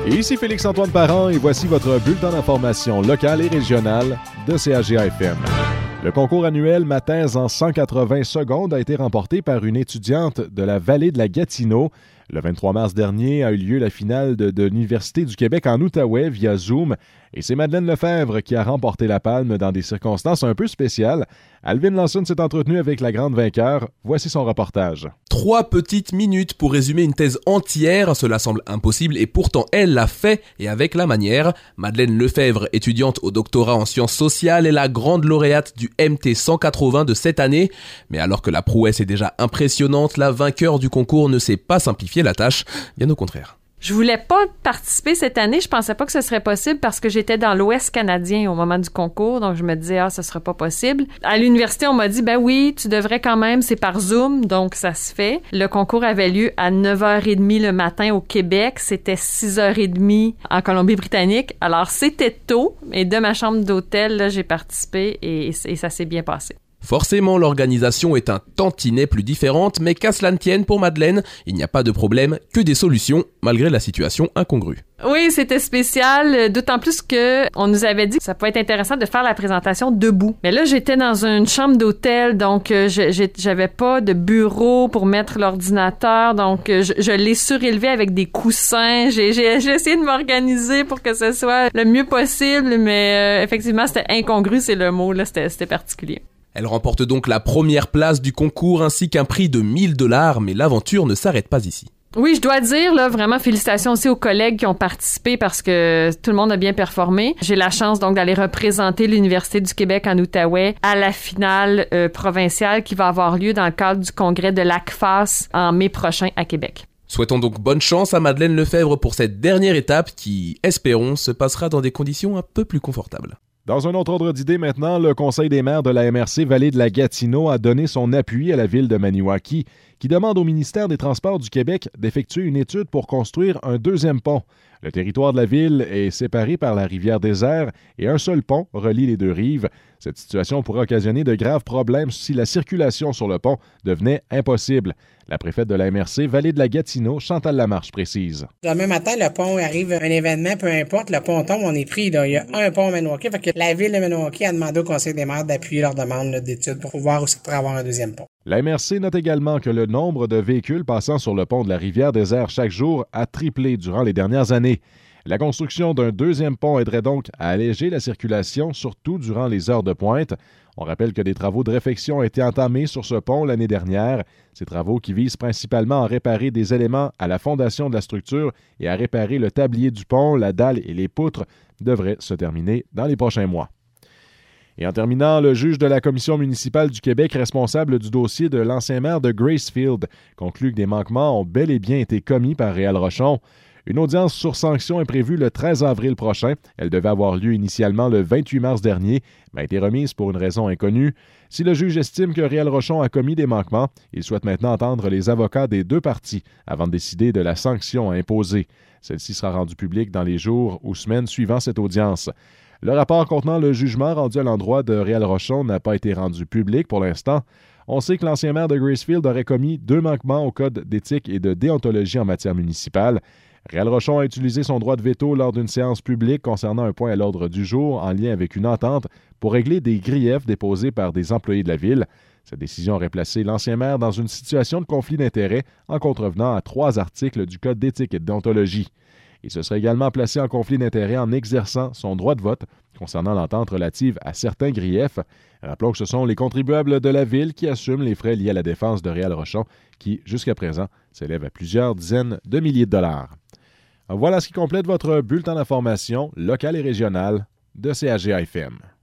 Et ici Félix-Antoine Parent et voici votre bulletin d'information locale et régionale de CAGA-FM. Le concours annuel Ma thèse en 180 secondes a été remporté par une étudiante de la vallée de la Gatineau. Le 23 mars dernier a eu lieu la finale de l'Université du Québec en Outaouais via Zoom. Et c'est Madeleine Lefebvre qui a remporté la palme dans des circonstances un peu spéciales. Alvin Lawson s'est entretenu avec la grande vainqueur. Voici son reportage. 3 petites minutes pour résumer une thèse entière. Cela semble impossible et pourtant elle l'a fait et avec la manière. Madeleine Lefebvre, étudiante au doctorat en sciences sociales, est la grande lauréate du MT 180 de cette année. Mais alors que la prouesse est déjà impressionnante, la vainqueur du concours ne s'est pas simplifié la tâche, bien au contraire. Je voulais pas participer cette année. Je pensais pas que ce serait possible parce que j'étais dans l'Ouest canadien au moment du concours. Donc, je me disais, ce serait pas possible. À l'université, on m'a dit, ben oui, tu devrais quand même. C'est par Zoom, donc ça se fait. Le concours avait lieu à 9h30 le matin au Québec. C'était 6h30 en Colombie-Britannique. Alors, c'était tôt. Et de ma chambre d'hôtel, là, j'ai participé et ça s'est bien passé. Forcément, l'organisation est un tantinet plus différente, mais qu'à cela ne tienne, pour Madeleine, il n'y a pas de problème, que des solutions, malgré la situation incongrue. Oui, c'était spécial, d'autant plus que on nous avait dit que ça pouvait être intéressant de faire la présentation debout. Mais là, j'étais dans une chambre d'hôtel, donc j'avais pas de bureau pour mettre l'ordinateur, donc je l'ai surélevé avec des coussins. J'ai essayé de m'organiser pour que ce soit le mieux possible, mais effectivement, c'était incongru, c'est le mot, là, c'était particulier. Elle remporte donc la première place du concours ainsi qu'un prix de 1 000 $, mais l'aventure ne s'arrête pas ici. Oui, je dois dire, là, vraiment félicitations aussi aux collègues qui ont participé parce que tout le monde a bien performé. J'ai la chance donc d'aller représenter l'Université du Québec en Outaouais à la finale provinciale qui va avoir lieu dans le cadre du congrès de l'ACFAS en mai prochain à Québec. Souhaitons donc bonne chance à Madeleine Lefebvre pour cette dernière étape qui, espérons, se passera dans des conditions un peu plus confortables. Dans un autre ordre d'idée maintenant, le Conseil des maires de la MRC Vallée de la Gatineau a donné son appui à la ville de Maniwaki qui demande au ministère des Transports du Québec d'effectuer une étude pour construire un deuxième pont. Le territoire de la ville est séparé par la rivière Désert et un seul pont relie les deux rives. Cette situation pourrait occasionner de graves problèmes si la circulation sur le pont devenait impossible. La préfète de la MRC Vallée de la Gatineau, Chantal Lamarche, précise. Demain matin, le pont arrive un événement, peu importe, le pont tombe, on est pris. Là. Il y a un pont à Maniwaki, fait que la ville de Maniwaki a demandé au Conseil des maires d'appuyer leur demande d'études pour voir aussi pour avoir un deuxième pont. La MRC note également que le nombre de véhicules passant sur le pont de la rivière Désert chaque jour a triplé durant les dernières années. La construction d'un deuxième pont aiderait donc à alléger la circulation, surtout durant les heures de pointe. On rappelle que des travaux de réfection ont été entamés sur ce pont l'année dernière. Ces travaux qui visent principalement à réparer des éléments à la fondation de la structure et à réparer le tablier du pont, la dalle et les poutres devraient se terminer dans les prochains mois. Et en terminant, le juge de la Commission municipale du Québec responsable du dossier de l'ancien maire de Gracefield conclut que des manquements ont bel et bien été commis par Réal Rochon. Une audience sur sanction est prévue le 13 avril prochain. Elle devait avoir lieu initialement le 28 mars dernier, mais a été remise pour une raison inconnue. Si le juge estime que Réal Rochon a commis des manquements, il souhaite maintenant entendre les avocats des deux parties avant de décider de la sanction à imposer. Celle-ci sera rendue publique dans les jours ou semaines suivant cette audience. Le rapport contenant le jugement rendu à l'endroit de Réal Rochon n'a pas été rendu public pour l'instant. On sait que l'ancien maire de Gracefield aurait commis 2 manquements au code d'éthique et de déontologie en matière municipale. Réal Rochon a utilisé son droit de veto lors d'une séance publique concernant un point à l'ordre du jour en lien avec une entente pour régler des griefs déposés par des employés de la ville. Cette décision aurait placé l'ancien maire dans une situation de conflit d'intérêts en contrevenant à 3 articles du code d'éthique et de déontologie. Il se serait également placé en conflit d'intérêts en exerçant son droit de vote concernant l'entente relative à certains griefs. Rappelons que ce sont les contribuables de la ville qui assument les frais liés à la défense de Réal Rochon qui, jusqu'à présent, s'élèvent à plusieurs dizaines de milliers de dollars. Voilà ce qui complète votre bulletin d'information locale et régionale de CAGA-FM.